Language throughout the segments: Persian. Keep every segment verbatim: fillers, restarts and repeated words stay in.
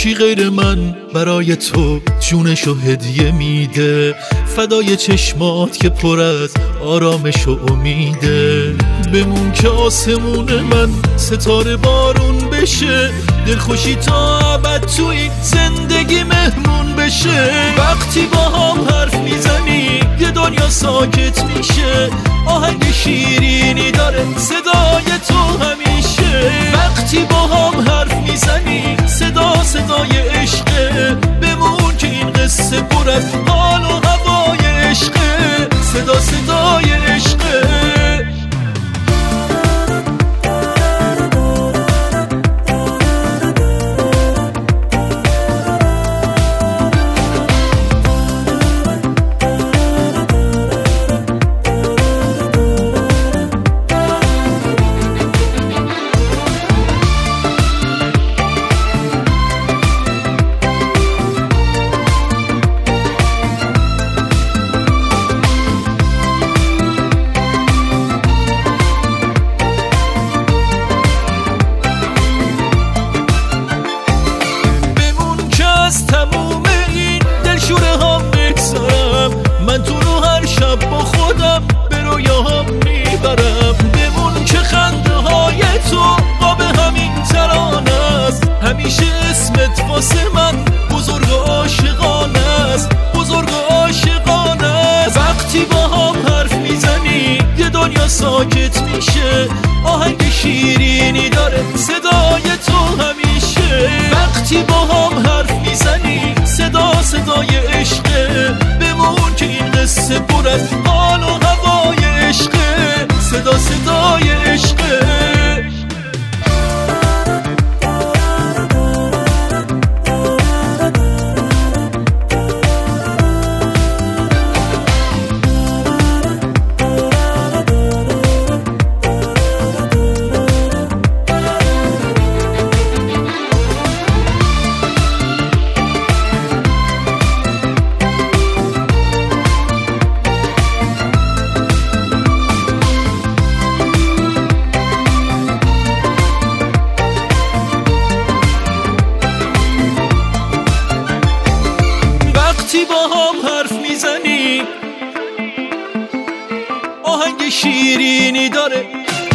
کی غیر من برای تو جونشو هدیه میده، فدای چشمات که پر از آرامش و امیده. بمون که آسمون من ستاره بارون بشه، دلخوشی تا ابد تو این زندگی مهمون بشه. وقتی با هم حرف میزنی یه دنیا ساکت میشه، آهنگ شیرینی داره صدای تو همیشه. وقتی با هم حرف میزنی صدا صدای عشقه، بمون که این قصه پر از حال و هوای عشقه، صدا صدای عشقه. تموم این دلشوره ها بگذارم، من تو رو هر شب با خودم به رویاهام میبرم. بمون که خنده های تو قاب همین ترانه است، همیشه اسمت واسه من بزرگ و عاشقانه است، بزرگ و عاشقانه است. وقتی با هم حرف میزنی یه دنیا ساکت میشه، آهنگ شیرینی داره صدای تو همیشه. وقتی با هم حرف میزنی صدا صدای عشقه، بمون که این قصه پر از حال و هوای عشقه، صدا صدای عشقه. وقتی با هم حرف میزنی آهنگ شیرینی داره،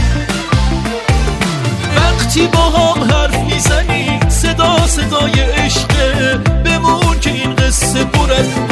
وقتی با هم حرف میزنی صدا صدای عشقه، بمون که این قصه پر از